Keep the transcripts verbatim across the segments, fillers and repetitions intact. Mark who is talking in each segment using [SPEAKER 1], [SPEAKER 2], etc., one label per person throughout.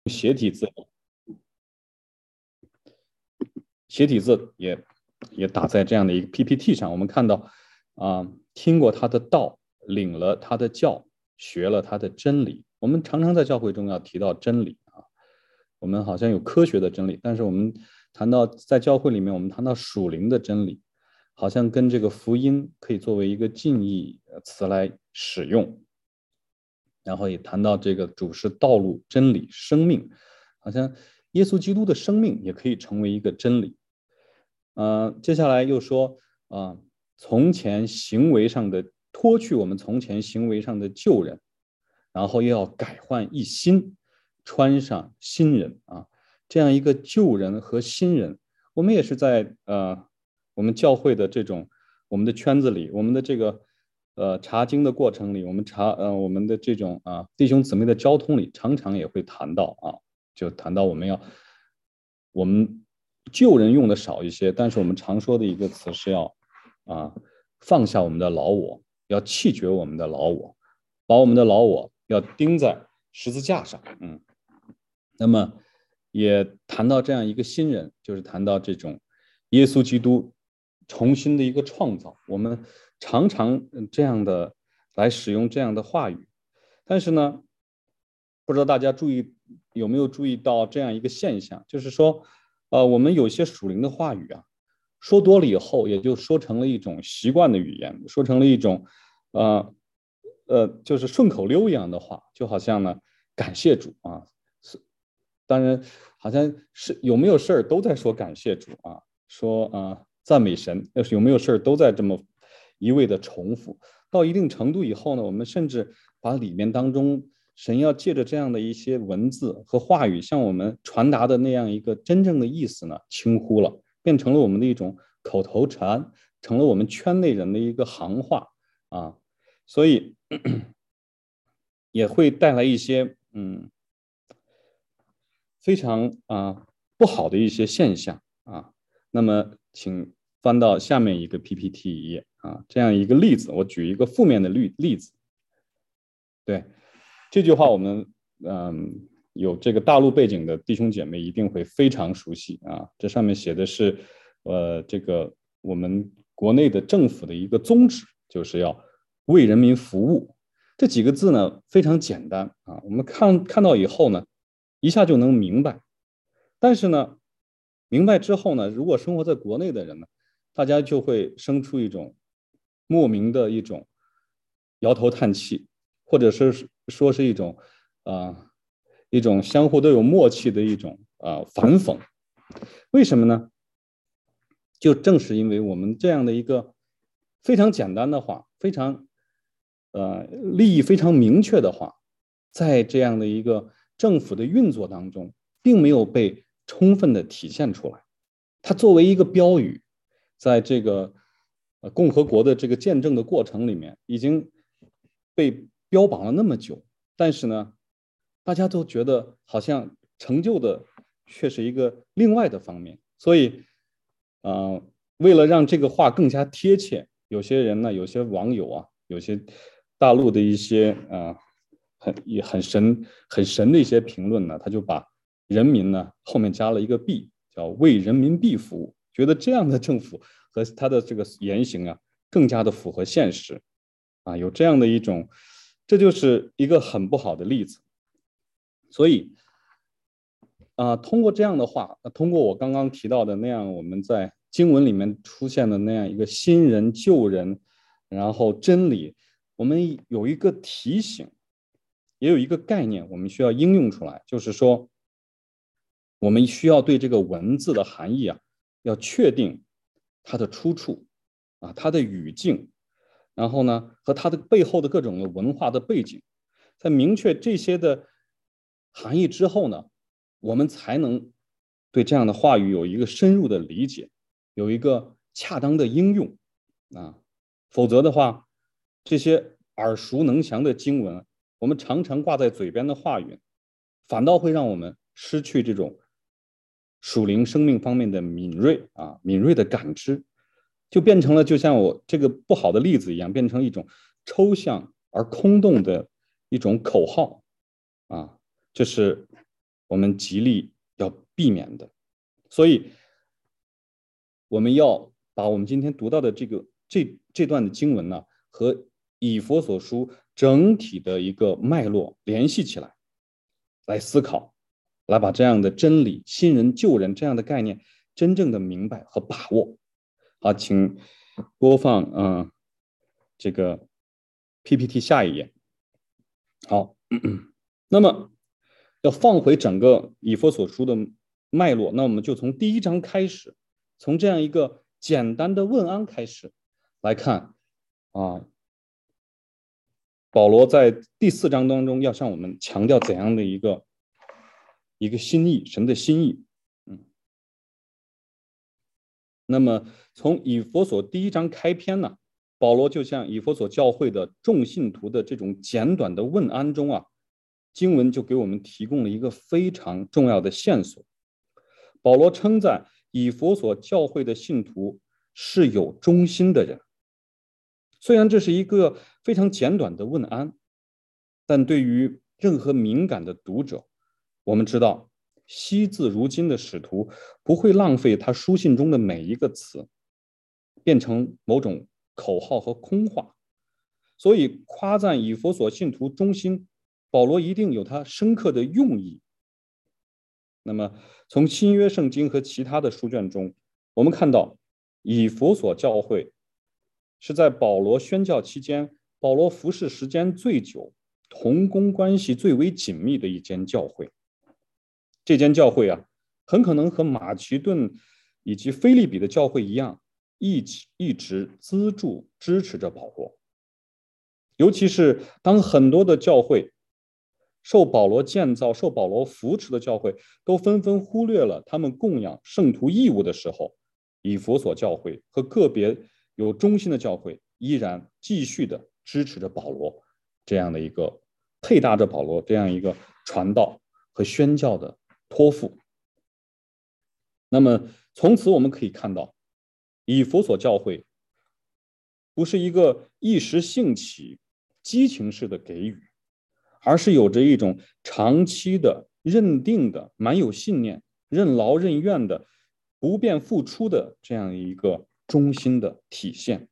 [SPEAKER 1] 斜体字，斜体字也也打在这样的一个 P P T 上。我们看到啊，听过他的道，领了他的教，学了他的真理。我们常常在教会中要提到真理啊，我们好像有科学的真理，但是我们谈到在教会里面，我们谈到属灵的真理，好像跟这个福音可以作为一个近义词来使用。然后也谈到这个主是道路、真理、生命，好像耶稣基督的生命也可以成为一个真理。呃，接下来又说啊、呃，从前行为上的脱去我们从前行为上的旧人，然后又要改换一新，穿上新人啊，这样一个旧人和新人，我们也是在呃我们教会的这种我们的圈子里，我们的这个呃查经的过程里，我们查呃我们的这种啊弟兄姊妹的交通里，常常也会谈到啊，就谈到我们要我们旧人用的少一些，但是我们常说的一个词是要啊放下我们的老我，要弃绝我们的老我，把我们的老我要钉在十字架上。嗯，那么也谈到这样一个新人，就是谈到这种耶稣基督重新的一个创造。我们常常这样的来使用这样的话语，但是呢，不知道大家注意有没有注意到这样一个现象，就是说，呃，我们有些属灵的话语啊，说多了以后，也就说成了一种习惯的语言，说成了一种，呃呃，就是顺口溜一样的话，就好像呢，感谢主啊，当然，好像是有没有事儿都在说感谢主啊，说啊、呃、赞美神，要是有没有事儿都在这么一味的重复。到一定程度以后呢，我们甚至把里面当中神要借着这样的一些文字和话语向我们传达的那样一个真正的意思呢，轻忽了，变成了我们的一种口头禅，成了我们圈内人的一个行话啊，所以也会带来一些嗯。非常啊、呃、不好的一些现象啊。那么，请翻到下面一个 P P T 一页啊，这样一个例子，我举一个负面的例例子。对这句话，我们嗯有这个大陆背景的弟兄姐妹一定会非常熟悉啊。这上面写的是呃这个我们国内的政府的一个宗旨，就是要为人民服务。这几个字呢非常简单啊，我们看看到以后呢，一下就能明白。但是呢，明白之后呢，如果生活在国内的人呢，大家就会生出一种莫名的一种摇头叹气，或者是说是一种啊、呃、一种相互都有默契的一种啊、呃、反讽。为什么呢？就正是因为我们这样的一个非常简单的话，非常呃利益非常明确的话，在这样的一个政府的运作当中，并没有被充分的体现出来。它作为一个标语，在这个呃共和国的这个见证的过程里面，已经被标榜了那么久，但是呢，大家都觉得好像成就的却是一个另外的方面，所以，呃，为了让这个话更加贴切，有些人呢，有些网友啊，有些大陆的一些呃很也很神很神的一些评论呢，他就把人民呢后面加了一个币，叫为人民币服务，觉得这样的政府和他的这个言行啊更加的符合现实啊，有这样的一种，这就是一个很不好的例子。所以啊、呃，通过这样的话，通过我刚刚提到的那样，我们在经文里面出现的那样一个新人、旧人，然后真理，我们有一个提醒，也有一个概念，我们需要应用出来，就是说，我们需要对这个文字的含义啊，要确定它的出处啊，它的语境，然后呢，和它的背后的各种的文化的背景，在明确这些的含义之后呢，我们才能对这样的话语有一个深入的理解，有一个恰当的应用啊，否则的话，这些耳熟能详的经文，我们常常挂在嘴边的话语，反倒会让我们失去这种属灵生命方面的敏锐啊，敏锐的感知，就变成了就像我这个不好的例子一样，变成一种抽象而空洞的一种口号啊，这是我们极力要避免的。所以我们要把我们今天读到的这个这这段的经文呢，和以弗所书整体的一个脉络联系起来，来思考，来把这样的真理、新人救人这样的概念真正的明白和把握。好，请播放嗯、呃、这个 P P T 下一页。好，那么要放回整个以弗所书的脉络，那我们就从第一章开始，从这样一个简单的问安开始来看啊，保罗在第四章当中要向我们强调怎样的一个一个心意，神的心意。嗯，那么从以弗所第一章开篇呢，保罗就向以弗所教会的众信徒的这种简短的问安中啊，经文就给我们提供了一个非常重要的线索。保罗称赞以弗所教会的信徒是有忠心的人。虽然这是一个非常简短的问安，但对于任何敏感的读者，我们知道惜字如金的使徒不会浪费他书信中的每一个词，变成某种口号和空话。所以夸赞以弗所信徒忠心，保罗一定有他深刻的用意。那么从新约圣经和其他的书卷中，我们看到以弗所教会是在保罗宣教期间，保罗服侍时间最久、同工关系最为紧密的一间教会。这间教会啊，很可能和马其顿以及腓立比的教会一样，一起一直资助支持着保罗。尤其是当很多的教会受保罗建造、受保罗扶持的教会都纷纷忽略了他们供养圣徒义务的时候，以弗所教会和个别有忠心的教会依然继续的支持着保罗这样的一个配搭着保罗这样一个传道和宣教的托付。那么从此我们可以看到，以弗所教会不是一个一时兴起、激情式的给予，而是有着一种长期的、认定的、蛮有信念、任劳任怨的、不变付出的这样一个忠心的体现。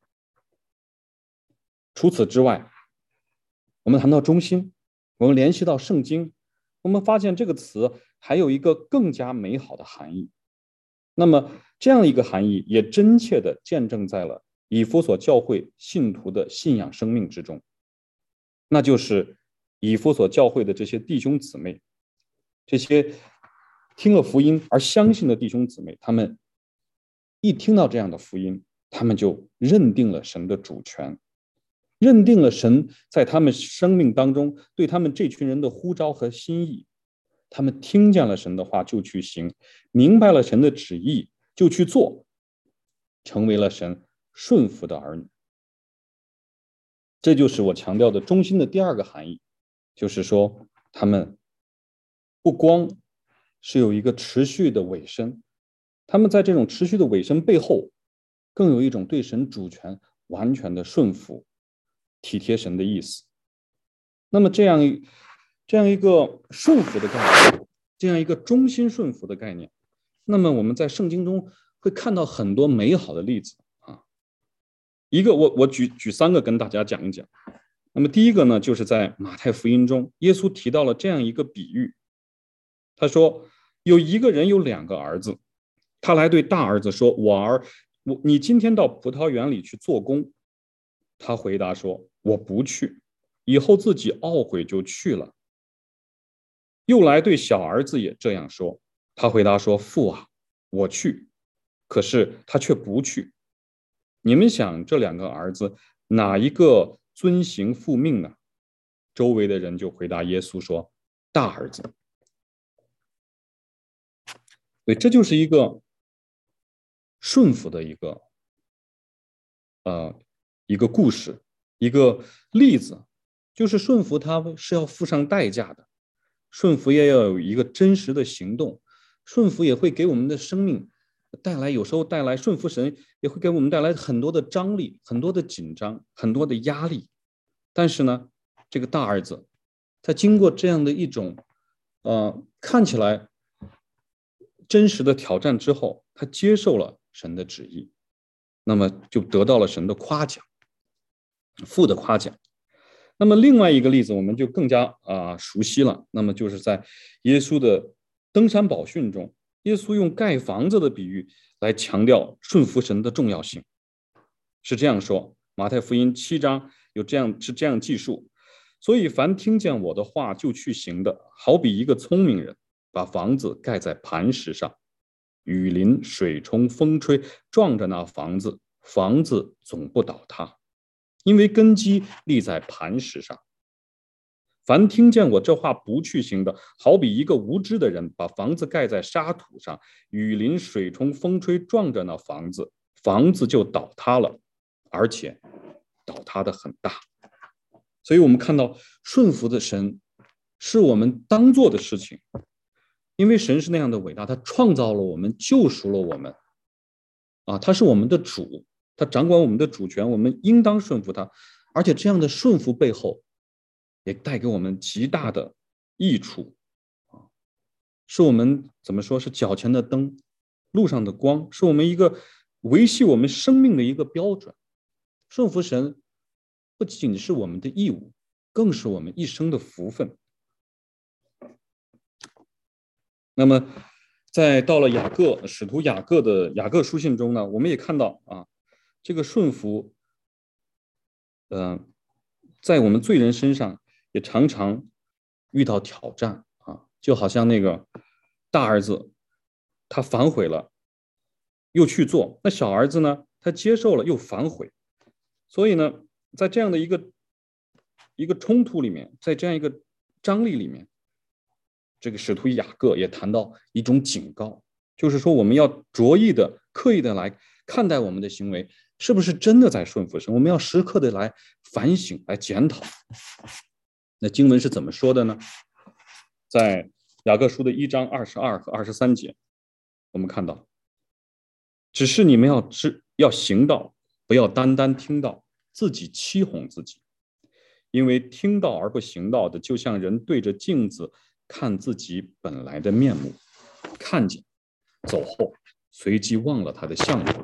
[SPEAKER 1] 除此之外，我们谈到忠心，我们联系到圣经，我们发现这个词还有一个更加美好的含义。那么这样一个含义也真切地见证在了以弗所教会信徒的信仰生命之中，那就是以弗所教会的这些弟兄姊妹，这些听了福音而相信的弟兄姊妹，他们一听到这样的福音，他们就认定了神的主权，认定了神在他们生命当中对他们这群人的呼召和心意。他们听见了神的话就去行，明白了神的旨意就去做，成为了神顺服的儿女。这就是我强调的忠心的第二个含义，就是说他们不光是有一个持续的委身，他们在这种持续的委身背后，更有一种对神主权完全的顺服，体贴神的意思。那么这样一这样一个顺服的概念，这样一个忠心顺服的概念，那么我们在圣经中会看到很多美好的例子啊。一个我我举举三个跟大家讲一讲。那么第一个呢，就是在马太福音中，耶稣提到了这样一个比喻。他说，有一个人有两个儿子，他来对大儿子说：“我儿，我你今天到葡萄园里去做工。”他回答说：“我不去。”以后自己懊悔就去了。又来对小儿子也这样说，他回答说：“父啊，我去。”可是他却不去。你们想，这两个儿子哪一个遵行父命呢？周围的人就回答耶稣说：“大儿子。”对，这就是一个顺服的一个呃一个故事，一个例子，就是顺服它是要付上代价的，顺服也要有一个真实的行动，顺服也会给我们的生命带来，有时候带来顺服神也会给我们带来很多的张力，很多的紧张，很多的压力。但是呢，这个大儿子他经过这样的一种呃看起来真实的挑战之后，他接受了神的旨意，那么就得到了神的夸奖，父的夸奖。那么另外一个例子我们就更加啊、呃、熟悉了，那么就是在耶稣的登山宝训中，耶稣用盖房子的比喻来强调顺服神的重要性。是这样说，马太福音七章有这样是这样记述，所以凡听见我的话就去行的，好比一个聪明人把房子盖在磐石上，雨淋水冲风吹，撞着那房子，房子总不倒塌，因为根基立在磐石上。凡听见我这话不去行的，好比一个无知的人把房子盖在沙土上，雨淋水冲风吹，撞着那房子，房子就倒塌了，而且倒塌的很大。所以我们看到顺服的神是我们当做的事情，因为神是那样的伟大，他创造了我们，救赎了我们啊，他是我们的主，他掌管我们的主权，我们应当顺服他。而且这样的顺服背后也带给我们极大的益处啊，是我们怎么说是脚前的灯，路上的光，是我们一个维系我们生命的一个标准。顺服神不仅是我们的义务，更是我们一生的福分。那么在到了雅各使徒雅各的雅各书信中呢，我们也看到啊，这个顺服嗯、呃，在我们罪人身上也常常遇到挑战啊，就好像那个大儿子他反悔了又去做，那小儿子呢他接受了又反悔，所以呢在这样的一个一个冲突里面，在这样一个张力里面，这个使徒雅各也谈到一种警告，就是说我们要着意的刻意的来看待我们的行为是不是真的在顺服神，我们要时刻的来反省来检讨。那经文是怎么说的呢？在雅各书的一章二十二和二十三节，我们看到只是你们要知要行道，不要单单听到自己欺哄自己，因为听到而不行道的，就像人对着镜子看自己本来的面目，看见走后随即忘了他的相貌。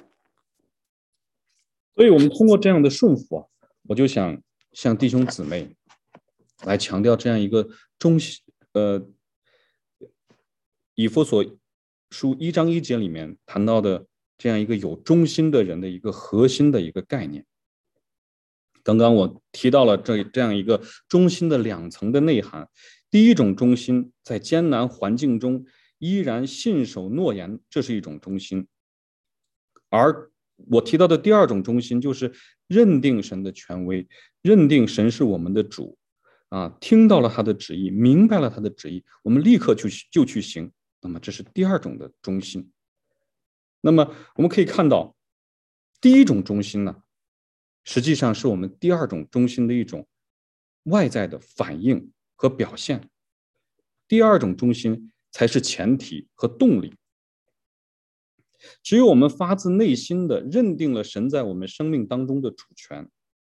[SPEAKER 1] 所以我们通过这样的顺服啊，我就想向弟兄姊妹来强调这样一个中呃以弗所书一章一节里面谈到的这样一个有忠心的人的一个核心的一个概念。刚刚我提到了这这样一个忠心的两层的内涵，第一种忠心在艰难环境中依然信守诺言，这是一种忠心。而我提到的第二种忠心就是认定神的权威，认定神是我们的主啊，听到了他的旨意，明白了他的旨意，我们立刻就就去行，那么这是第二种的忠心。那么我们可以看到第一种忠心呢，实际上是我们第二种忠心的一种外在的反应和表现，第二种忠心才是前提和动力。只有我们发自内心的认定了神在我们生命当中的主权，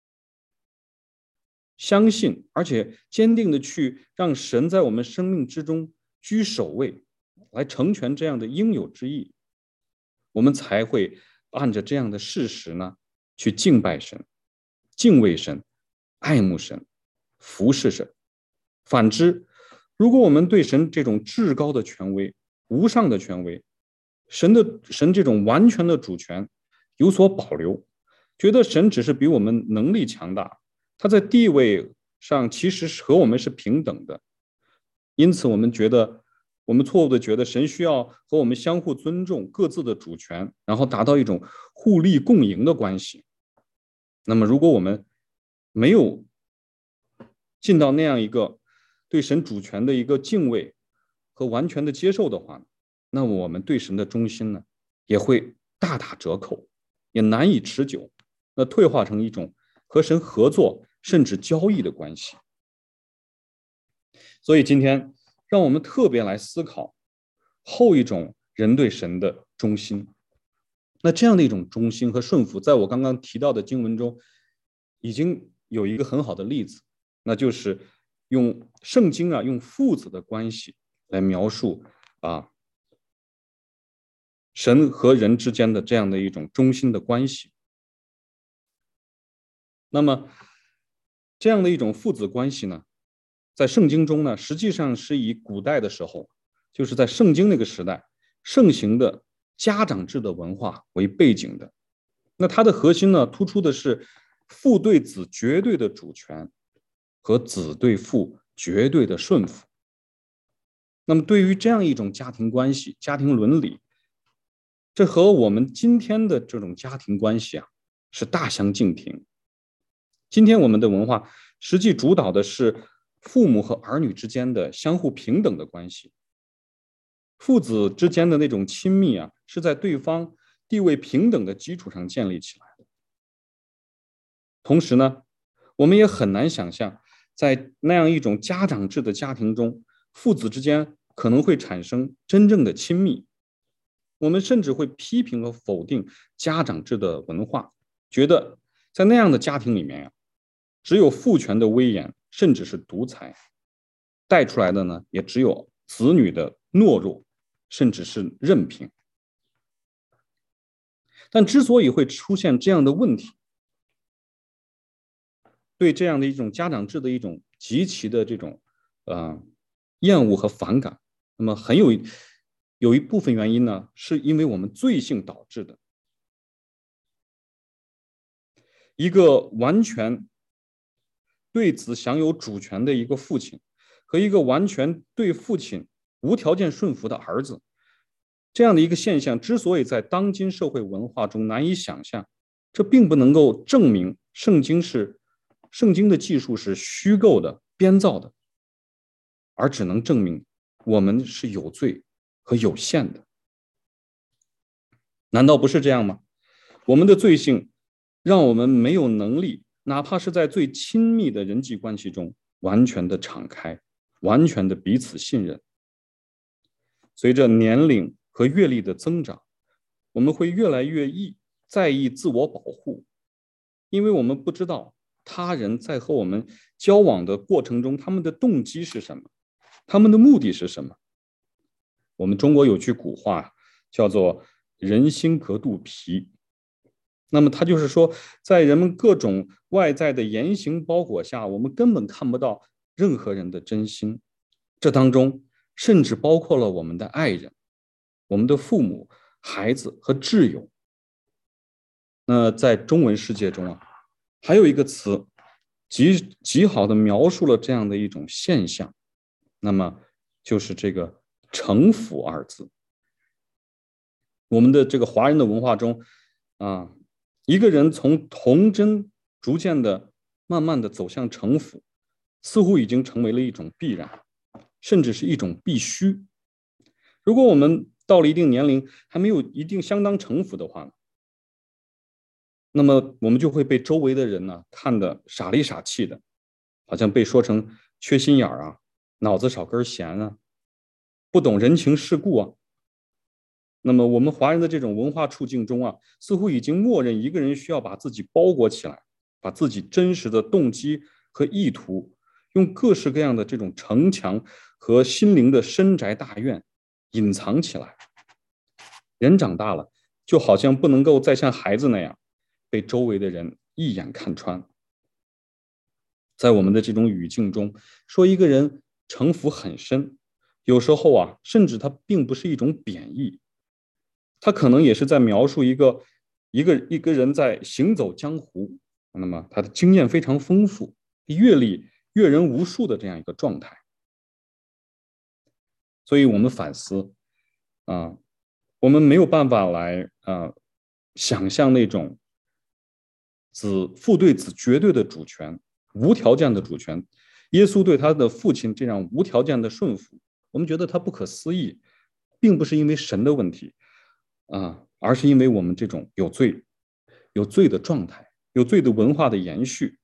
[SPEAKER 1] 相信而且坚定的去让神在我们生命之中居首位，来成全这样的应有之义，我们才会按着这样的事实呢去敬拜神，敬畏神，爱慕神，服侍神。反之，如果我们对神这种至高的权威，无上的权威，神的神这种完全的主权有所保留，觉得神只是比我们能力强大，他在地位上其实和我们是平等的，因此我们觉得我们错误的觉得神需要和我们相互尊重各自的主权，然后达到一种互利共赢的关系。那么如果我们没有进到那样一个对神主权的一个敬畏和完全的接受的话，那我们对神的忠心呢也会大打折扣，也难以持久，那退化成一种和神合作甚至交易的关系。所以今天让我们特别来思考后一种人对神的忠心。那这样的一种忠心和顺服，在我刚刚提到的经文中已经有一个很好的例子，那就是用圣经啊，用父子的关系来描述啊神和人之间的这样的一种中心的关系。那么这样的一种父子关系呢，在圣经中呢，实际上是以古代的时候，就是在圣经那个时代盛行的家长制的文化为背景的。那它的核心呢，突出的是父对子绝对的主权和子对父绝对的顺服。那么对于这样一种家庭关系、家庭伦理，这和我们今天的这种家庭关系啊，是大相径庭。今天我们的文化实际主导的是父母和儿女之间的相互平等的关系，父子之间的那种亲密啊，是在对方地位平等的基础上建立起来的。同时呢，我们也很难想象，在那样一种家长制的家庭中，父子之间可能会产生真正的亲密。我们甚至会批评和否定家长制的文化，觉得在那样的家庭里面呀、啊，只有父权的威严，甚至是独裁，带出来的呢，也只有子女的懦弱，甚至是任凭。但之所以会出现这样的问题，对这样的一种家长制的一种极其的这种呃厌恶和反感，那么很有有一部分原因呢，是因为我们罪性导致的。一个完全对子享有主权的一个父亲，和一个完全对父亲无条件顺服的儿子，这样的一个现象之所以在当今社会文化中难以想象，这并不能够证明圣经是圣经的技术是虚构的、编造的，而只能证明我们是有罪和有限的。难道不是这样吗？我们的罪性让我们没有能力，哪怕是在最亲密的人际关系中，完全的敞开，完全的彼此信任。随着年龄和阅历的增长，我们会越来越意在意自我保护，因为我们不知道他人在和我们交往的过程中，他们的动机是什么，他们的目的是什么。我们中国有句古话叫做人心隔肚皮，那么它就是说，在人们各种外在的言行包裹下，我们根本看不到任何人的真心，这当中甚至包括了我们的爱人、我们的父母、孩子和挚友。那在中文世界中啊，还有一个词极极好的描述了这样的一种现象，那么就是这个城府二字。我们的这个华人的文化中啊，一个人从童真逐渐的慢慢的走向城府，似乎已经成为了一种必然，甚至是一种必须。如果我们到了一定年龄还没有一定相当城府的话，那么我们就会被周围的人呢看得傻里傻气的，好像被说成缺心眼儿啊，脑子少根弦啊，不懂人情世故啊。那么我们华人的这种文化处境中啊，似乎已经默认一个人需要把自己包裹起来，把自己真实的动机和意图，用各式各样的这种城墙和心灵的深宅大院隐藏起来。人长大了，就好像不能够再像孩子那样被周围的人一眼看穿。在我们的这种语境中，说一个人城府很深，有时候啊，甚至它并不是一种贬义，他可能也是在描述一个一个一个人在行走江湖，那么他的经验非常丰富，阅历阅人无数的这样一个状态。所以我们反思啊，我们没有办法来啊想象那种子父对子绝对的主权、无条件的主权。耶稣对他的父亲这样无条件的顺服，我们觉得他不可思议，并不是因为神的问题啊，而是因为我们这种有罪、有罪的状态、有罪的文化的延续。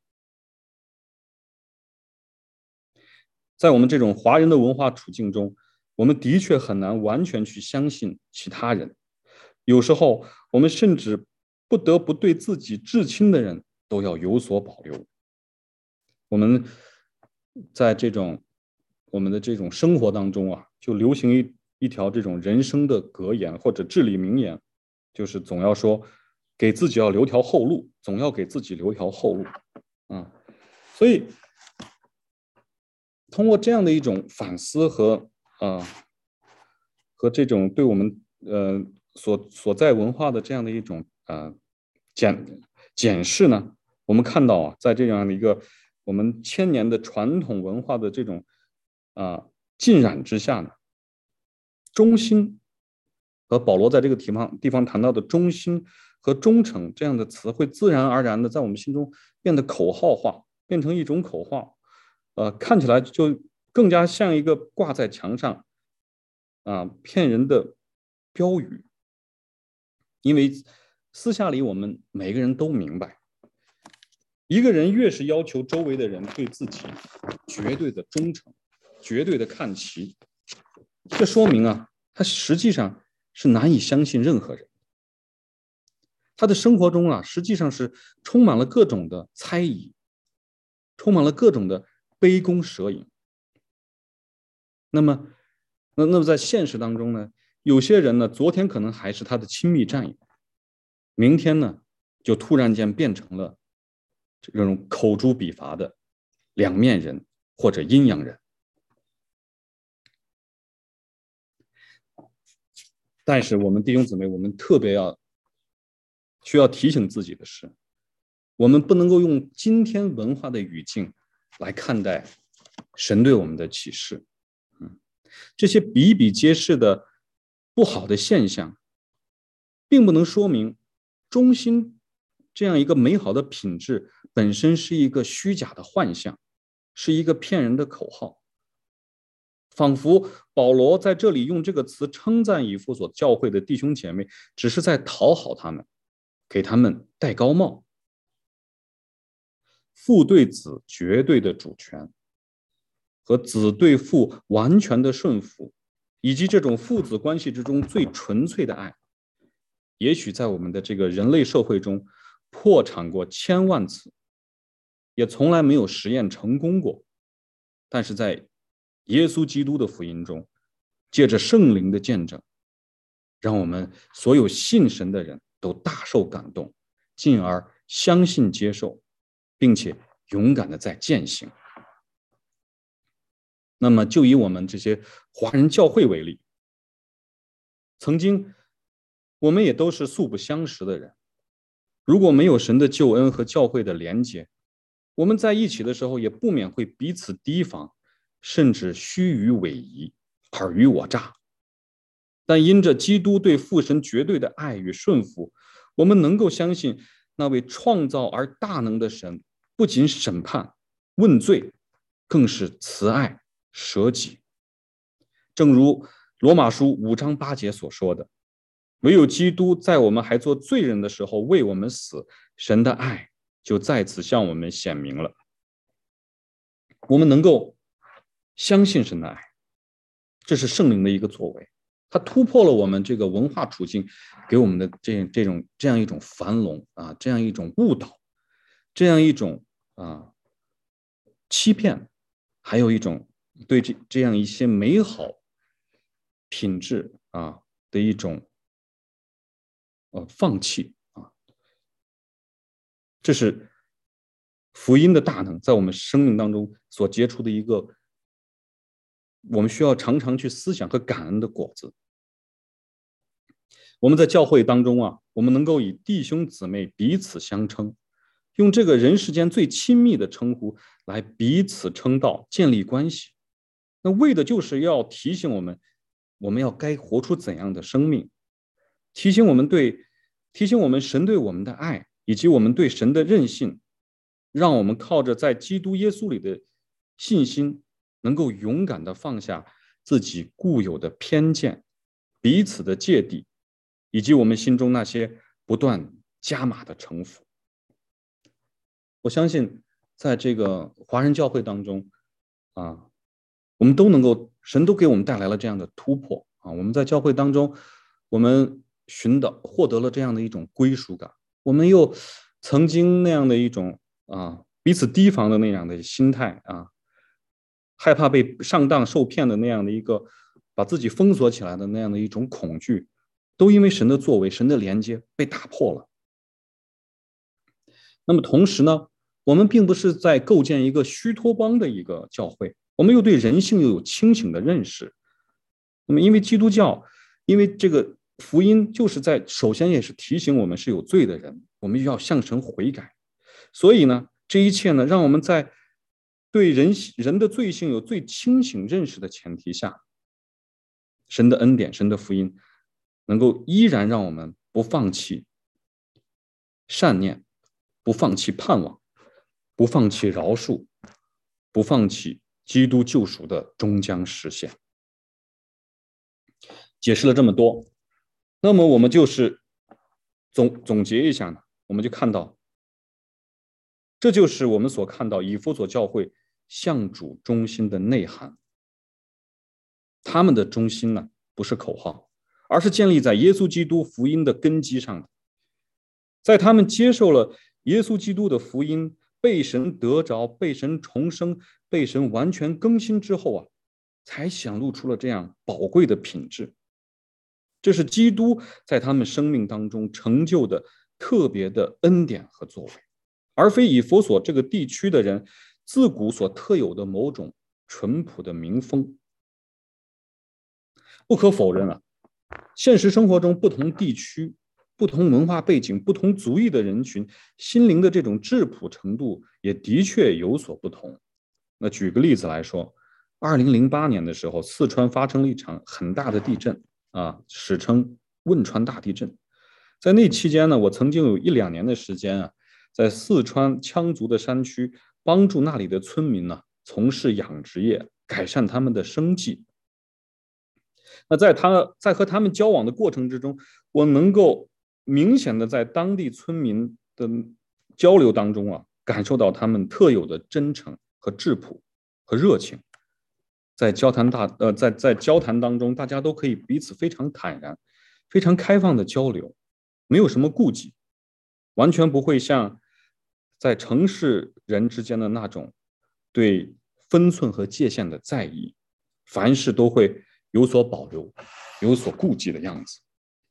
[SPEAKER 1] 在我们这种华人的文化处境中，我们的确很难完全去相信其他人。有时候，我们甚至不得不对自己至亲的人都要有所保留。我们在这种我们的这种生活当中啊，就流行一一条这种人生的格言或者至理名言，就是总要说给自己要留条后路，总要给自己留条后路啊。所以通过这样的一种反思和啊和这种对我们呃所所在文化的这样的一种呃检检视呢，我们看到啊，在这样的一个我们千年的传统文化的这种啊浸染之下呢，忠心和保罗在这个地方地方谈到的忠心和忠诚这样的词，会自然而然的在我们心中变得口号化，变成一种口号，呃，看起来就更加像一个挂在墙上啊骗人的标语。因为私下里我们每个人都明白，一个人越是要求周围的人对自己绝对的忠诚，绝对的看齐，这说明啊，他实际上是难以相信任何人。他的生活中啊，实际上是充满了各种的猜疑，充满了各种的杯弓蛇影。那么，那那么在现实当中呢，有些人呢，昨天可能还是他的亲密战友，明天呢，就突然间变成了这种口诛笔伐的两面人或者阴阳人。但是我们弟兄姊妹，我们特别要需要提醒自己的是，我们不能够用今天文化的语境来看待神对我们的启示。嗯，这些比比皆是的不好的现象，并不能说明忠心这样一个美好的品质本身是一个虚假的幻象，是一个骗人的口号。仿佛保罗在这里用这个词称赞以弗所教会的弟兄姐妹，只是在讨好他们，给他们戴高帽。父对子绝对的主权，和子对父完全的顺服，以及这种父子关系之中最纯粹的爱，也许在我们的这个人类社会中破产过千万次，也从来没有实验成功过。但是在耶稣基督的福音中，借着圣灵的见证，让我们所有信神的人都大受感动，进而相信接受，并且勇敢的在践行。那么就以我们这些华人教会为例，曾经我们也都是素不相识的人，如果没有神的救恩和教会的连结，我们在一起的时候也不免会彼此提防，甚至虚与委蛇，尔虞我诈。但因着基督对父神绝对的爱与顺服，我们能够相信那位创造而大能的神不仅审判问罪，更是慈爱舍己。正如罗马书五章八节所说的，唯有基督在我们还做罪人的时候为我们死，神的爱就再次向我们显明了。我们能够相信神的爱，这是圣灵的一个作为，它突破了我们这个文化处境给我们的这这种这样一种樊笼啊，这样一种误导，这样一种啊欺骗，还有一种对这这样一些美好品质啊的一种呃放弃啊，这是福音的大能在我们生命当中所结出的一个我们需要常常去思想和感恩的果子。我们在教会当中啊，我们能够以弟兄姊妹彼此相称，用这个人世间最亲密的称呼来彼此称道，建立关系。那为的就是要提醒我们，我们要该活出怎样的生命，提醒我们对，提醒我们神对我们的爱，以及我们对神的任性，让我们靠着在基督耶稣里的信心，能够勇敢地放下自己固有的偏见、彼此的芥蒂，以及我们心中那些不断加码的城府。我相信，在这个华人教会当中，啊，我们都能够，神都给我们带来了这样的突破啊！我们在教会当中，我们寻到获得了这样的一种归属感，我们又曾经那样的一种啊彼此提防的那样的心态啊， 害怕被上当受骗的那样的一个把自己封锁起来的那样的一种恐惧，都因为神的作为、神的连接被打破了。那么同时呢，我们并不是在构建一个虚托邦的一个教会，我们又对人性又有清醒的认识。那么因为基督教，因为这个福音就是在首先也是提醒我们是有罪的人，我们要向神悔改。所以呢，这一切呢，让我们在对人人的罪性有最清醒认识的前提下，神的恩典、神的福音，能够依然让我们不放弃善念，不放弃盼望，不放弃饶恕，不放弃基督救赎的终将实现。解释了这么多，那么我们就是总总结一下呢，我们就看到，这就是我们所看到以弗所教会向主中心的内涵。他们的中心呢，不是口号，而是建立在耶稣基督福音的根基上的。在他们接受了耶稣基督的福音，被神得着，被神重生，被神完全更新之后啊，才显露出了这样宝贵的品质。这是基督在他们生命当中成就的特别的恩典和作为，而非以弗所这个地区的人自古所特有的某种淳朴的民风。不可否认啊，现实生活中不同地区、不同文化背景、不同族裔的人群，心灵的这种质朴程度也的确有所不同。那举个例子来说，二零零八年的时候，四川发生了一场很大的地震啊，史称汶川大地震。在那期间呢，我曾经有一两年的时间啊，在四川羌族的山区帮助那里的村民呢从事养殖业，改善他们的生计。那在他在和他们交往的过程之中，我能够明显的在当地村民的交流当中啊，感受到他们特有的真诚和质朴和热情。在交谈大呃在在交谈当中，大家都可以彼此非常坦然、非常开放的交流，没有什么顾忌，完全不会像在城市人之间的那种对分寸和界限的在意，凡事都会有所保留、有所顾忌的样子。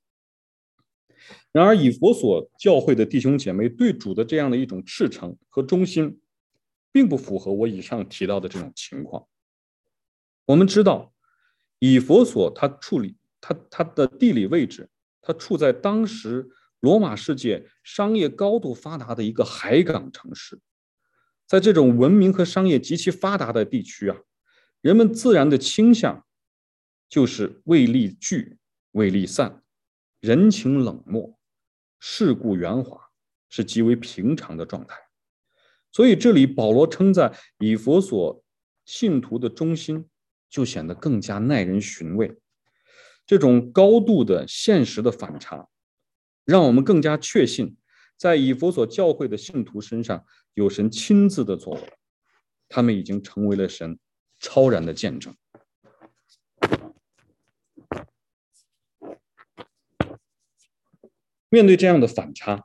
[SPEAKER 1] 然而，以弗所教会的弟兄姐妹对主的这样的一种赤诚和忠心，并不符合我以上提到的这种情况。我们知道，以弗所它处理它它的地理位置，它处在当时罗马世界商业高度发达的一个海港城市。在这种文明和商业极其发达的地区啊，人们自然的倾向就是为利聚，为利散，人情冷漠，世故圆滑，是极为平常的状态。所以这里保罗称赞以弗所信徒的忠心，就显得更加耐人寻味。这种高度的现实的反差，让我们更加确信，在以弗所教会的信徒身上有神亲自的作为，他们已经成为了神超然的见证。面对这样的反差，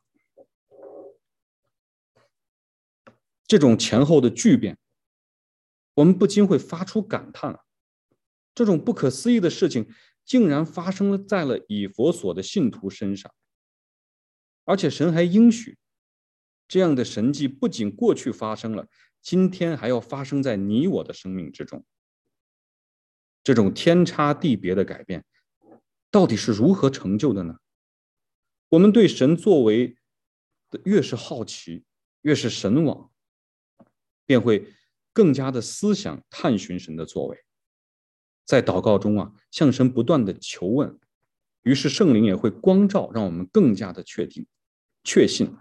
[SPEAKER 1] 这种前后的巨变，我们不禁会发出感叹：这种不可思议的事情竟然发生在了以弗所的信徒身上，而且神还应许，这样的神迹不仅过去发生了，今天还要发生在你我的生命之中。这种天差地别的改变，到底是如何成就的呢？我们对神作为的越是好奇，越是神往，便会更加的思想探寻神的作为。在祷告中啊，向神不断的求问，于是圣灵也会光照，让我们更加的确定、确信。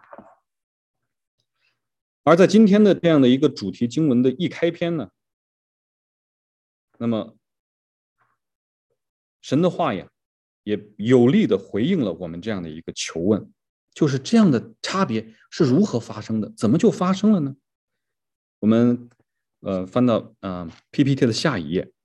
[SPEAKER 1] 而在今天的这样的一个主题经文的一开篇呢，那么神的话呀，也有力的回应了我们这样的一个求问，就是这样的差别是如何发生的？怎么就发生了呢？我们呃翻到呃 P P T 的下一页。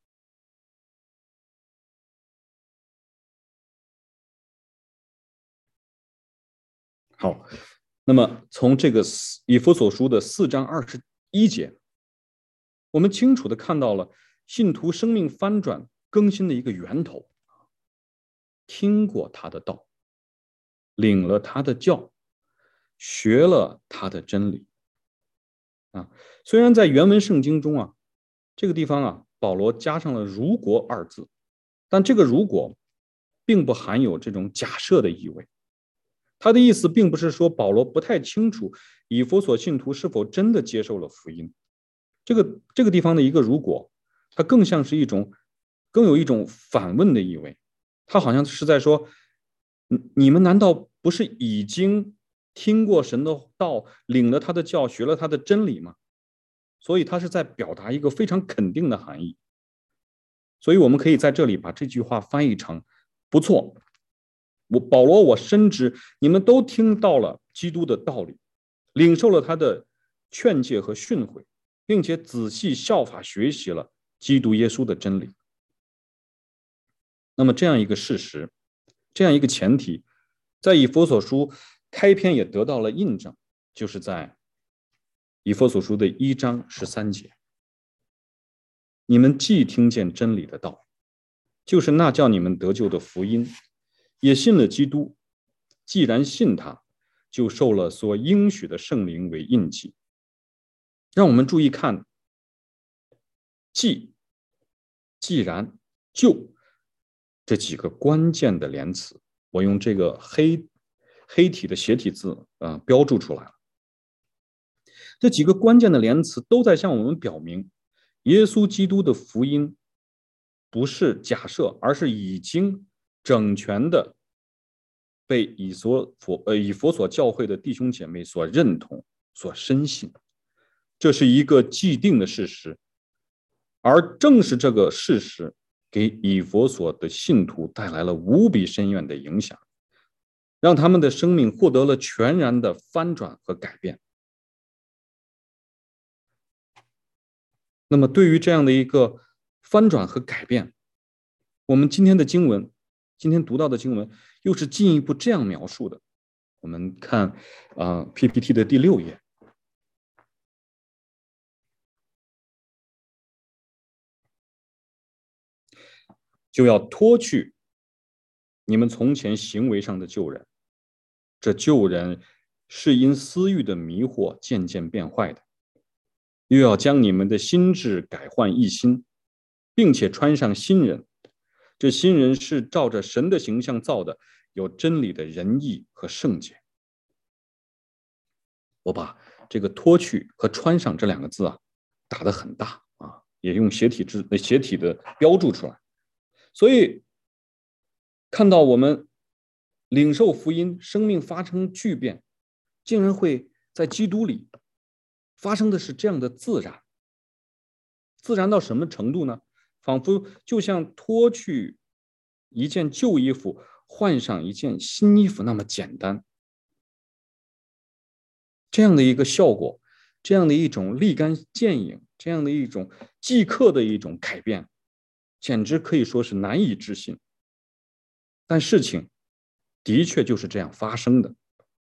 [SPEAKER 1] 好，那么从这个以弗所书的四章二十一节， 我们清楚地看到了信徒生命翻转更新的一个源头，听过他的道，领了他的教，学了他的真理啊。虽然在原文圣经中啊，这个地方啊，保罗加上了如果二字，但这个如果并不含有这种假设的意味。他的意思并不是说保罗不太清楚以弗所信徒是否真的接受了福音。这个这个地方的一个如果，它更像是一种更有一种反问的意味。他好像是在说，你们难道不是已经听过神的道，领了他的教，学了他的真理吗？所以他是在表达一个非常肯定的含义。所以我们可以在这里把这句话翻译成：不错，我保罗我深知你们都听到了基督的道理，领受了他的劝诫和训诲，并且仔细效法学习了基督耶稣的真理。那么这样一个事实，这样一个前提，在以弗所书开篇也得到了印证，就是在以弗所书的一章十三节，你们既听见真理的道，就是那叫你们得救的福音，也信了基督，既然信他，就受了所应许的圣灵为印记。让我们注意看既、既然、就这几个关键的连词，我用这个黑黑体的斜体字啊、呃、标注出来了。这几个关键的连词都在向我们表明，耶稣基督的福音不是假设，而是已经整全的被以所呃以佛所教会的弟兄姐妹所认同、所深信。这是一个既定的事实，而正是这个事实给以佛所的信徒带来了无比深远的影响，让他们的生命获得了全然的翻转和改变。那么对于这样的一个翻转和改变，我们今天的经文，今天读到的经文又是进一步这样描述的。我们看啊、呃、P P T 的第六页，就要脱去你们从前行为上的旧人，这旧人是因私欲的迷惑渐渐变坏的，又要将你们的心智改换一新，并且穿上新人。这新人是照着神的形象造的，有真理的仁义和圣洁。我把这个脱去和穿上这两个字啊打得很大啊，也用斜体字斜体的标注出来。所以看到我们领受福音，生命发生巨变，竟然会在基督里发生的是这样的自然。自然到什么程度呢？仿佛就像脱去一件旧衣服，换上一件新衣服那么简单。这样的一个效果，这样的一种立竿见影，这样的一种即刻的一种改变，简直可以说是难以置信。但事情的确就是这样发生的。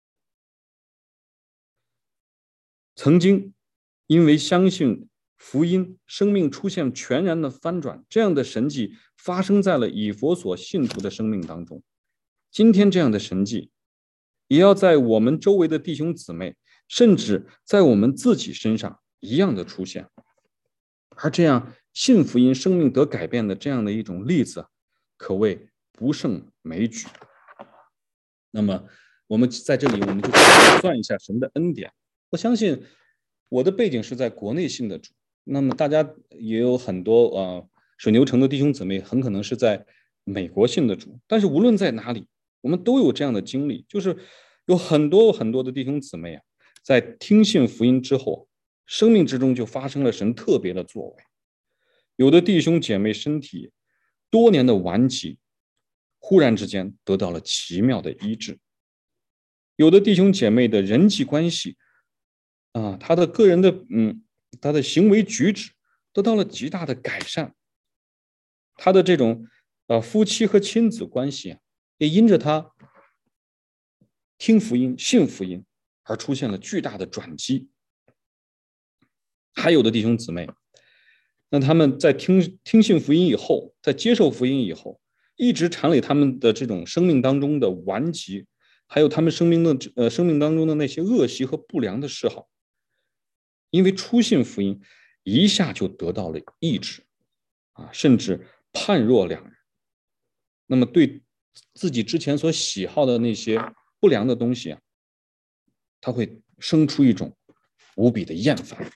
[SPEAKER 1] 曾经因为相信福音，生命出现全然的翻转，这样的神迹发生在了以弗所信徒的生命当中。今天这样的神迹也要在我们周围的弟兄姊妹，甚至在我们自己身上一样的出现。而这样信福音、生命得改变的这样的一种例子，可谓不胜枚举。那么我们在这里，我们就算一下神的恩典。我相信我的背景是在国内信的主，那么大家也有很多呃水牛城的弟兄姊妹很可能是在美国信的主，但是无论在哪里，我们都有这样的经历，就是有很多很多的弟兄姊妹啊，在听信福音之后，生命之中就发生了神特别的作为。有的弟兄姐妹身体多年的顽疾，忽然之间得到了奇妙的医治；有的弟兄姐妹的人际关系啊，他的个人的嗯，他的行为举止得到了极大的改善，他的这种呃夫妻和亲子关系啊，也因着他听福音、信福音而出现了巨大的转机。还有的弟兄姊妹那他们在听听信福音以后，在接受福音以后，一直缠累他们的这种生命当中的顽疾，还有他们生命的呃生命当中的那些恶习和不良的嗜好，因为初信福音，一下就得到了抑制啊，甚至判若两人。那么对自己之前所喜好的那些不良的东西啊，他会生出一种无比的厌烦。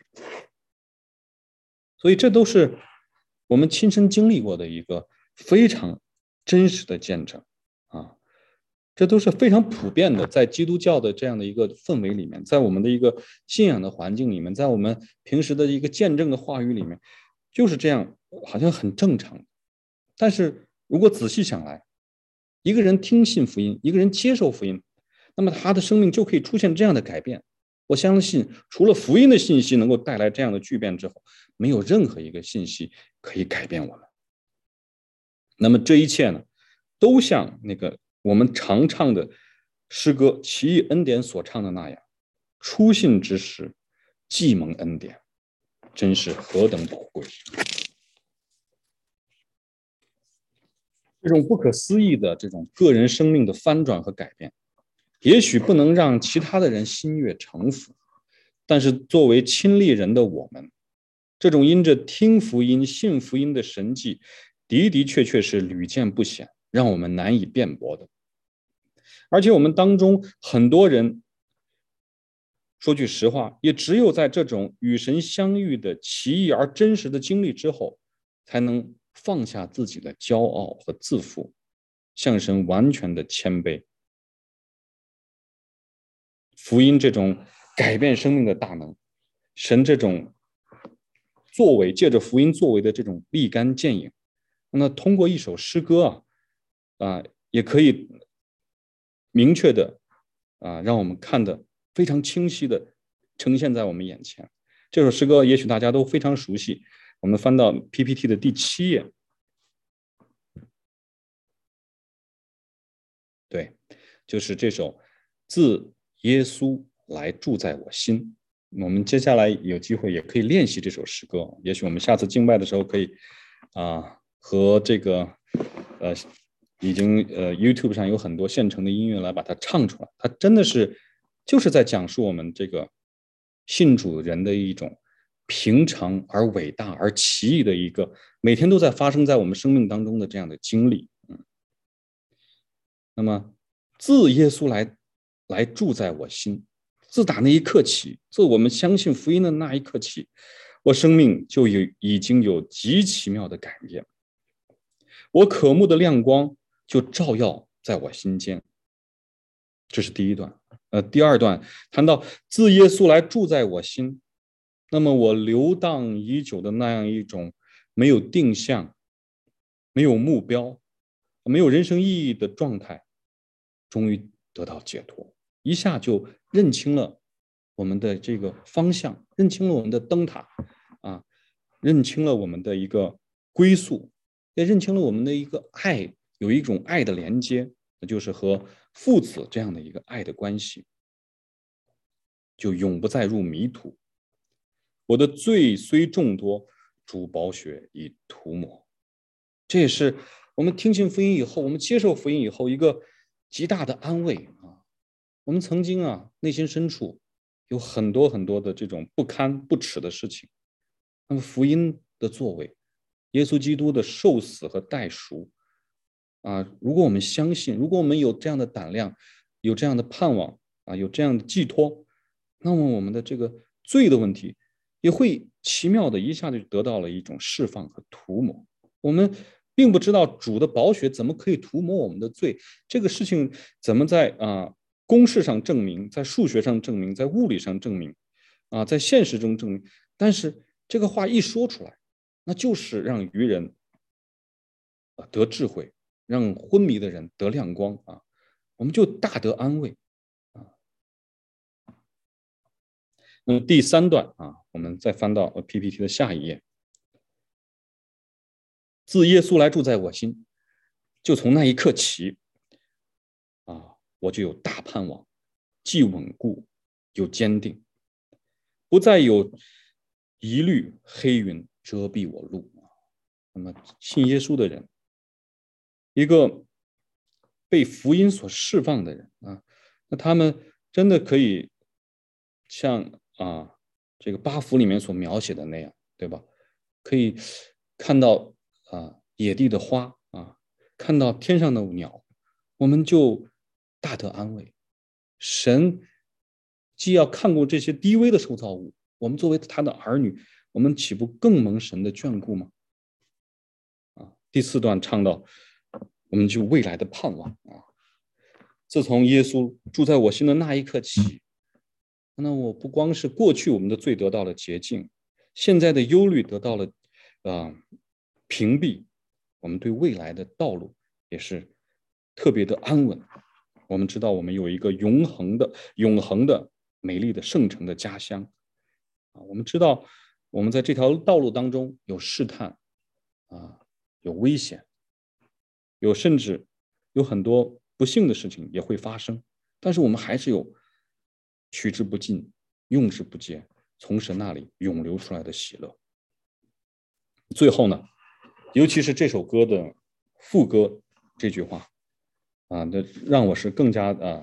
[SPEAKER 1] 所以这都是我们亲身经历过的一个非常真实的见证啊，这都是非常普遍的，在基督教的这样的一个氛围里面，在我们的一个信仰的环境里面，在我们平时的一个见证的话语里面，就是这样，好像很正常。但是如果仔细想来，一个人听信福音，一个人接受福音，那么他的生命就可以出现这样的改变。我相信，除了福音的信息能够带来这样的巨变之后，没有任何一个信息可以改变我们。那么这一切呢，都像那个我们常唱的诗歌《奇异恩典》所唱的那样，初信之时，既蒙恩典，真是何等宝贵！这种不可思议的这种个人生命的翻转和改变，也许不能让其他的人心悦诚服，但是作为亲历人的我们，这种因着听福音、信福音的神迹，的的确确是屡见不鲜，让我们难以辩驳的。而且我们当中很多人，说句实话，也只有在这种与神相遇的奇异而真实的经历之后，才能放下自己的骄傲和自负，向神完全的谦卑。福音这种改变生命的大能，神这种作为，借着福音作为的这种立竿见影，那通过一首诗歌啊，啊，也可以明确的啊，让我们看得非常清晰的呈现在我们眼前。这首诗歌也许大家都非常熟悉，我们翻到 P P T 的第七页，对，就是这首自耶稣来住在我心。我们接下来有机会也可以练习这首诗歌，也许我们下次敬拜的时候可以啊和这个呃已经呃 YouTube 上有很多现成的音乐来把它唱出来。它真的是就是在讲述我们这个信主人的一种平常而伟大而奇异的一个每天都在发生在我们生命当中的这样的经历。嗯，那么自耶稣来来住在我心，自打那一刻起，自我们相信福音的那一刻起，我生命就有已经有极奇妙的改变。我渴慕的亮光就照耀在我心间。这是第一段。呃，第二段谈到自耶稣来住在我心，那么我流荡已久的那样一种没有定向、没有目标、没有人生意义的状态，终于得到解脱，一下就认清了我们的这个方向，认清了我们的灯塔啊，认清了我们的一个归宿，也认清了我们的一个爱，有一种爱的连接，那就是和父子这样的一个爱的关系，就永不再入迷途。我的罪虽众多，主宝血已涂抹。这也是我们听信福音以后，我们接受福音以后一个极大的安慰啊。我们曾经啊，内心深处有很多很多的这种不堪不耻的事情，那么福音的作为，耶稣基督的受死和代赎啊，如果我们相信，如果我们有这样的胆量，有这样的盼望啊，有这样的寄托，那么我们的这个罪的问题也会奇妙的一下就得到了一种释放和涂抹。我们并不知道主的宝血怎么可以涂抹我们的罪，这个事情怎么在啊公式上证明，在数学上证明，在物理上证明，啊，在现实中证明。但是这个话一说出来，那就是让愚人啊得智慧，让昏迷的人得亮光啊，我们就大得安慰啊。那么第三段啊，我们再翻到 P P T 的下一页，自耶稣来住在我心，就从那一刻起啊，我就有大盼望，既稳固又坚定，不再有疑虑黑云遮蔽我路。那么信耶稣的人，一个被福音所释放的人啊，那他们真的可以像啊这个八福里面所描写的那样，对吧？可以看到啊野地的花啊，看到天上的鸟，我们就大得安慰。神既要看顾这些低微的受造物，我们作为他的儿女，我们岂不更蒙神的眷顾吗？啊，第四段唱到，我们就未来的盼望啊。自从耶稣住在我心的那一刻起，那我不光是过去我们的罪得到了洁净，现在的忧虑得到了呃屏蔽，我们对未来的道路也是特别的安稳。我们知道我们有一个永恒的、永恒的、美丽的圣城的家乡啊。我们知道我们在这条道路当中有试探啊，有危险，有甚至有很多不幸的事情也会发生，但是我们还是有取之不尽、用之不竭，从神那里涌流出来的喜乐。最后呢，尤其是这首歌的副歌这句话啊，那让我是更加啊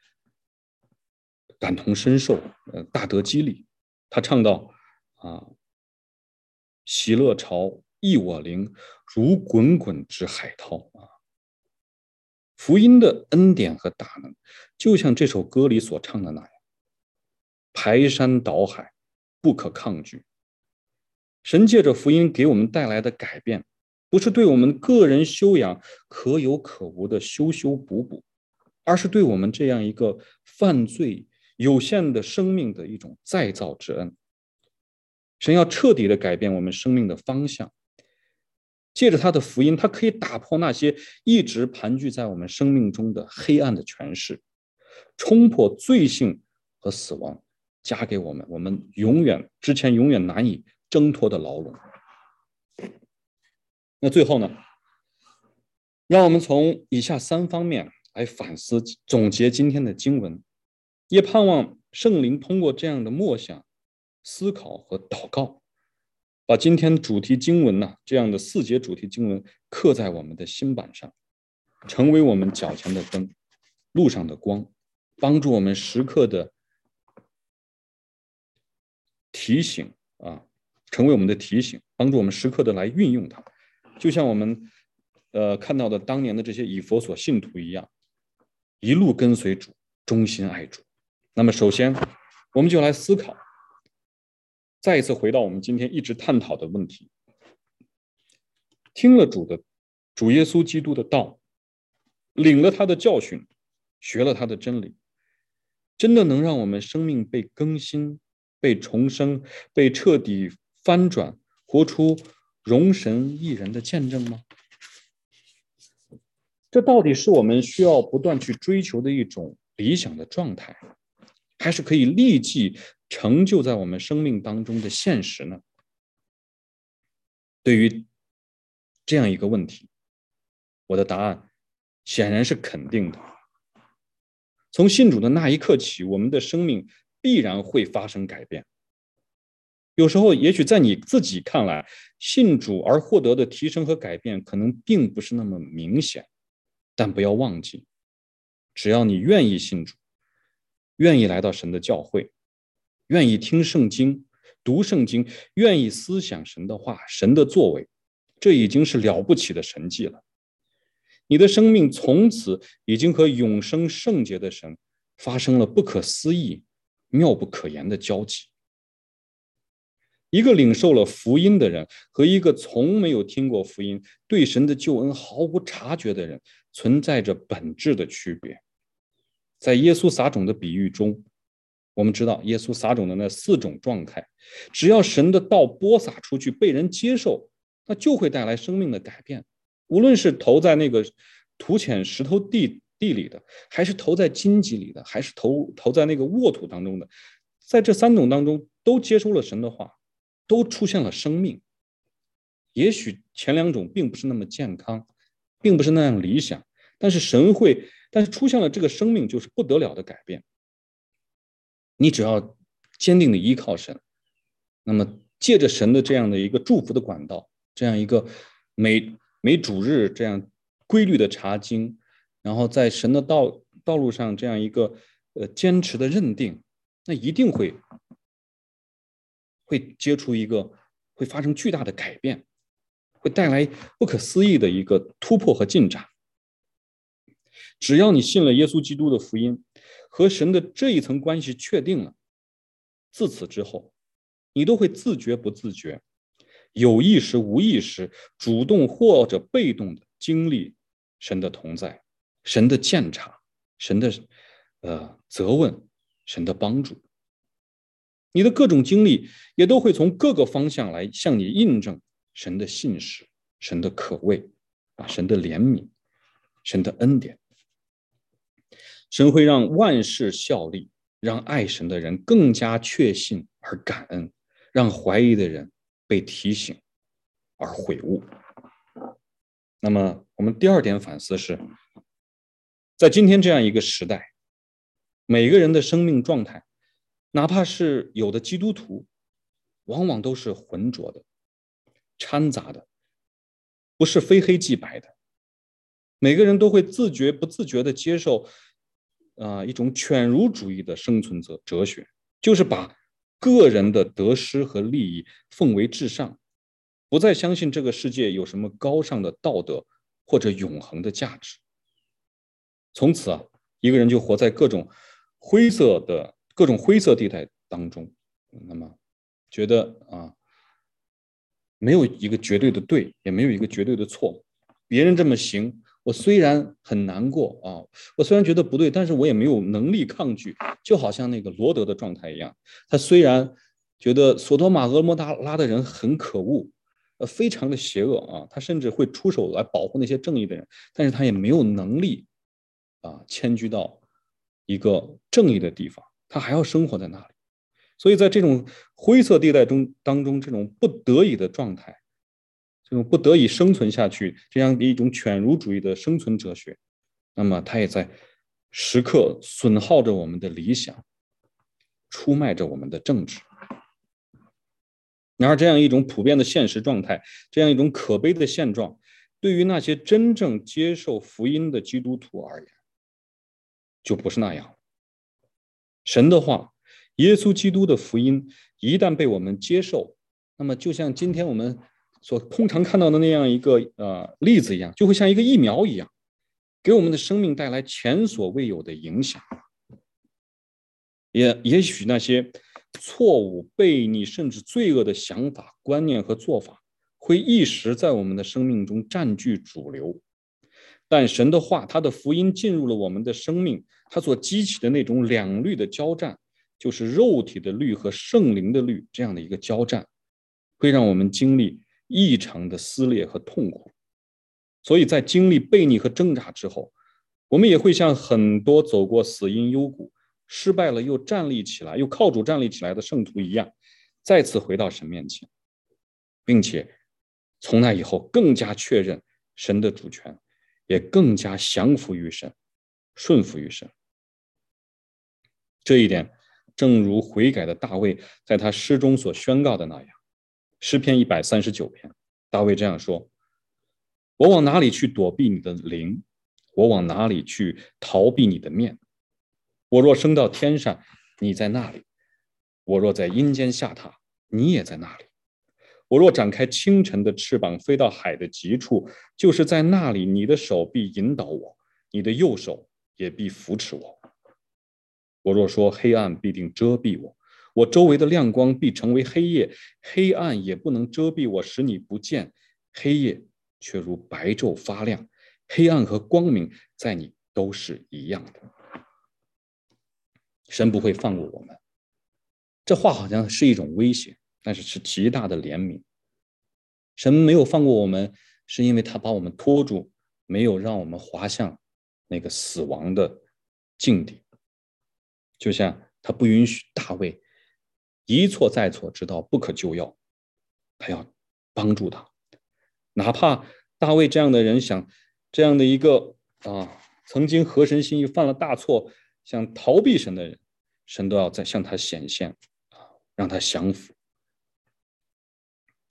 [SPEAKER 1] 感同身受，呃，大得激励。他唱到啊，喜乐潮溢我灵，如滚滚之海涛啊。福音的恩典和大能，就像这首歌里所唱的那样，排山倒海，不可抗拒。神借着福音给我们带来的改变，不是对我们个人修养可有可无的修修补补，而是对我们这样一个犯罪有限的生命的一种再造之恩。神要彻底的改变我们生命的方向，借着他的福音，他可以打破那些一直盘踞在我们生命中的黑暗的权势，冲破罪性和死亡，加给我们我们永远之前永远难以挣脱的牢笼。那最后呢，让我们从以下三方面来反思总结今天的经文，也盼望圣灵通过这样的默想、思考和祷告，把今天主题经文呢这样的四节主题经文刻在我们的心板上，成为我们脚前的灯，路上的光，帮助我们时刻的提醒啊，成为我们的提醒，帮助我们时刻的来运用它。就像我们呃看到的当年的这些以弗所信徒一样，一路跟随主，忠心爱主。那么首先我们就来思考，再一次回到我们今天一直探讨的问题，听了主的主耶稣基督的道，领了他的教训，学了他的真理，真的能让我们生命被更新、被重生、被彻底翻转，活出荣神益人的见证吗？这到底是我们需要不断去追求的一种理想的状态，还是可以立即成就在我们生命当中的现实呢？对于这样一个问题，我的答案显然是肯定的。从信主的那一刻起，我们的生命必然会发生改变。有时候也许在你自己看来，信主而获得的提升和改变可能并不是那么明显，但不要忘记，只要你愿意信主，愿意来到神的教会，愿意听圣经、读圣经，愿意思想神的话、神的作为，这已经是了不起的神迹了。你的生命从此已经和永生圣洁的神发生了不可思议、妙不可言的交集。一个领受了福音的人和一个从没有听过福音、对神的救恩毫无察觉的人，存在着本质的区别。在耶稣撒种的比喻中，我们知道耶稣撒种的那四种状态，只要神的道播撒出去，被人接受，那就会带来生命的改变。无论是投在那个土浅石头地地里的，还是投在荆棘里的，还是投投在那个沃土当中的，在这三种当中都接收了神的话，都出现了生命。也许前两种并不是那么健康，并不是那样理想，但是神会，但是出现了这个生命就是不得了的改变。你只要坚定的依靠神，那么借着神的这样的一个祝福的管道，这样一个每每主日这样规律的查经，然后在神的道道路上这样一个呃坚持的认定，那一定会会接触一个会发生巨大的改变，会带来不可思议的一个突破和进展。只要你信了耶稣基督的福音，和神的这一层关系确定了，自此之后，你都会自觉不自觉，有意识无意识，主动或者被动的经历神的同在，神的鉴察，神的呃责问，神的帮助。你的各种经历也都会从各个方向来向你印证神的信实，神的可畏啊，神的怜悯，神的恩典。神会让万事效力，让爱神的人更加确信而感恩，让怀疑的人被提醒而悔悟。那么我们第二点反思是，在今天这样一个时代，每个人的生命状态，哪怕是有的基督徒，往往都是浑浊的、掺杂的，不是非黑即白的。每个人都会自觉不自觉地接受呃、一种犬儒主义的生存哲哲学，就是把个人的得失和利益奉为至上，不再相信这个世界有什么高尚的道德或者永恒的价值。从此啊，一个人就活在各种灰色的各种灰色地带当中，那么觉得啊，没有一个绝对的对，也没有一个绝对的错，别人这么行，我虽然很难过啊，我虽然觉得不对，但是我也没有能力抗拒，就好像那个罗德的状态一样，他虽然觉得索多玛俄摩拉的人很可恶，呃，非常的邪恶啊，他甚至会出手来保护那些正义的人，但是他也没有能力啊迁居到一个正义的地方，他还要生活在那里。所以在这种灰色地带中当中，这种不得已的状态，这种不得已生存下去，这样一种犬儒主义的生存哲学，那么它也在时刻损耗着我们的理想，出卖着我们的政治。然而，这样一种普遍的现实状态，这样一种可悲的现状，对于那些真正接受福音的基督徒而言，就不是那样。神的话，耶稣基督的福音一旦被我们接受，那么就像今天我们所通常看到的那样一个呃例子一样，就会像一个疫苗一样，给我们的生命带来前所未有的影响。也也许那些错误、悖逆甚至罪恶的想法、观念和做法，会一时在我们的生命中占据主流。但神的话，他的福音进入了我们的生命，他所激起的那种两律的交战，就是肉体的律和圣灵的律这样的一个交战，会让我们经历异常的撕裂和痛苦。所以在经历悖逆和挣扎之后，我们也会像很多走过死荫幽谷、失败了又站立起来、又靠主站立起来的圣徒一样，再次回到神面前，并且从那以后更加确认神的主权，也更加降服于神，顺服于神。这一点正如悔改的大卫在他诗中所宣告的那样，诗篇一百三十九篇，大卫这样说：我往哪里去躲避你的灵？我往哪里去逃避你的面？我若升到天上，你在那里；我若在阴间下榻，你也在那里。我若展开清晨的翅膀，飞到海的极处，就是在那里，你的手必引导我，你的右手也必扶持我。我若说黑暗必定遮蔽我，我周围的亮光必成为黑夜，黑暗也不能遮蔽我，使你不见，黑夜却如白昼发亮，黑暗和光明在你都是一样的。神不会放过我们，这话好像是一种威胁，但是是极大的怜悯。神没有放过我们，是因为他把我们拖住，没有让我们滑向那个死亡的境地。就像他不允许大卫一错再错，直到不可救药，他要帮助他。哪怕大卫这样的人想，这样的一个啊，曾经合神心意、犯了大错、想逃避神的人，神都要再向他显现啊，让他降服。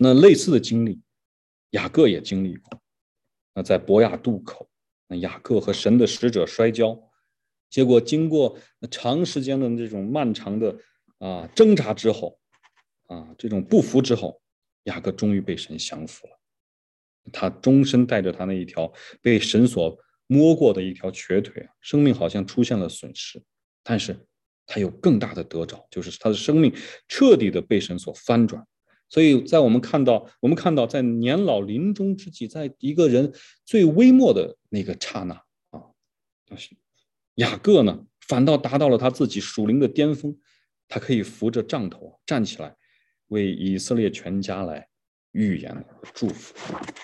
[SPEAKER 1] 那类似的经历，雅各也经历过。那在伯亚渡口，那雅各和神的使者摔跤，结果经过长时间的这种漫长的啊挣扎之后，啊这种不服之后，雅各终于被神降服了。他终身带着他那一条被神所摸过的一条瘸腿，生命好像出现了损失，但是他有更大的得着，就是他的生命彻底的被神所翻转。所以在我们看到，我们看到在年老临终之际，在一个人最微末的那个刹那啊，雅各呢，反倒达到了他自己属灵的巅峰，他可以扶着杖头站起来，为以色列全家来预言祝福。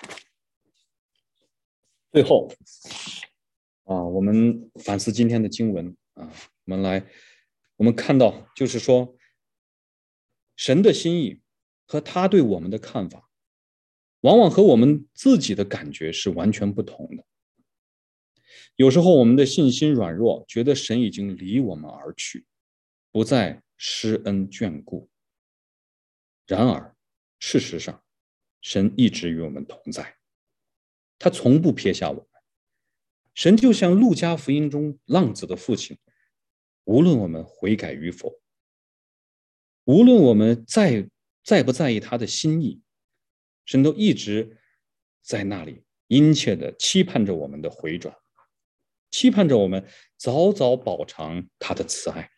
[SPEAKER 1] 最后啊，我们反思今天的经文啊，我们来，我们看到就是说，神的心意和他对我们的看法，往往和我们自己的感觉是完全不同的。有时候我们的信心软弱，觉得神已经离我们而去，不再施恩眷顾。然而，事实上，神一直与我们同在，他从不撇下我们。神就像路加福音中浪子的父亲，无论我们悔改与否，无论我们在在不在意他的心意，神都一直在那里殷切的期盼着我们的回转，期盼着我们早早饱尝他的慈爱。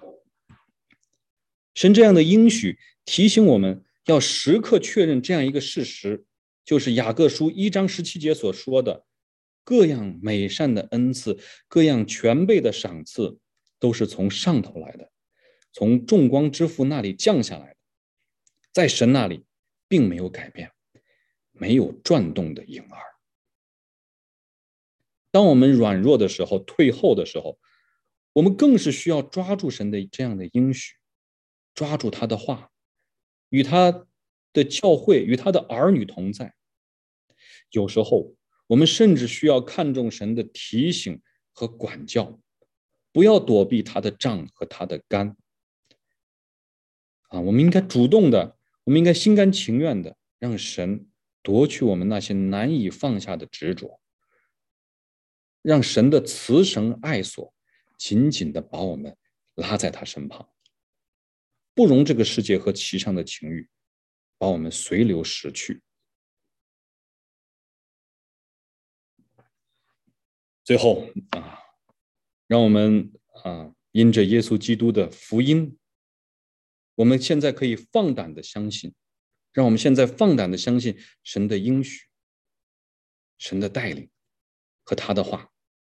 [SPEAKER 1] 神这样的应许提醒我们要时刻确认这样一个事实，就是雅各书一章十七节所说的，各样美善的恩赐，各样全备的赏赐，都是从上头来的，从众光之父那里降下来的，在神那里并没有改变，没有转动的影儿。当我们软弱的时候，退后的时候，我们更是需要抓住神的这样的应许，抓住他的话，与他的教会，与他的儿女同在。有时候我们甚至需要看重神的提醒和管教，不要躲避他的杖和他的竿啊！我们应该主动的，我们应该心甘情愿的让神夺去我们那些难以放下的执着，让神的慈绳爱索紧紧的把我们拉在他身旁，不容这个世界和其上的情欲把我们随流失去。最后啊，让我们啊，因着耶稣基督的福音，我们现在可以放胆的相信，让我们现在放胆的相信神的应许、神的带领和他的话。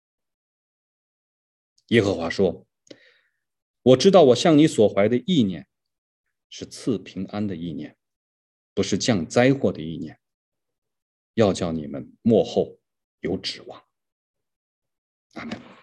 [SPEAKER 1] 耶和华说：“我知道我向你所怀的意念是赐平安的意念，不是降灾祸的意念，要叫你们末后有指望。”阿们。